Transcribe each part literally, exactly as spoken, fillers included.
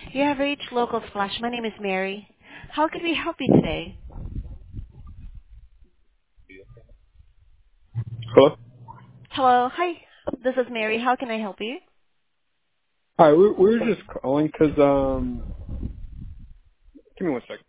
You have reached Local Splash. My name is Mary. How can we help you today? Hello? Hello. Hi. This is Mary. How can I help you? Hi, we, we were just calling 'cause um, give me one second.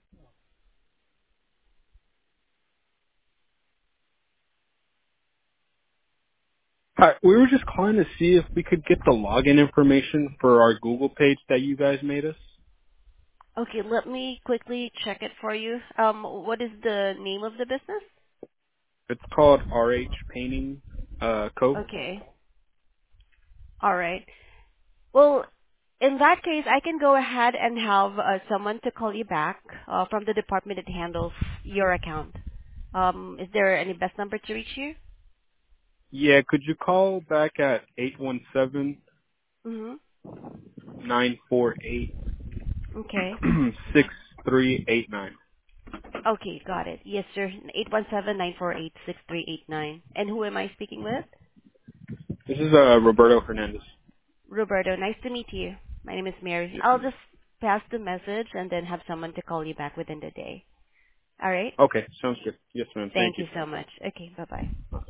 Hi, we were just calling to see if we could get the login information for our Google page that you guys made us. Okay, let me quickly check it for you. Um, what is the name of the business? It's called R H Painting uh, Co. Okay. All right. Well, in that case, I can go ahead and have uh, someone to call you back uh, from the department that handles your account. Um, is there any best number to reach you? Yeah, could you call back at eight one seven, Mm-hmm. nine four eight, Okay. six three eight nine? Okay, got it. Yes, sir. eight one seven, nine four eight, six three eight nine. And who am I speaking with? This is uh, Roberto Hernandez. Roberto. Nice to meet you. My name is Mary. Yes, I'll ma'am. just pass the message and then have someone to call you back within the day. All right? Okay, sounds good. Yes, ma'am. Thank Thank you. you so much. Okay, bye-bye.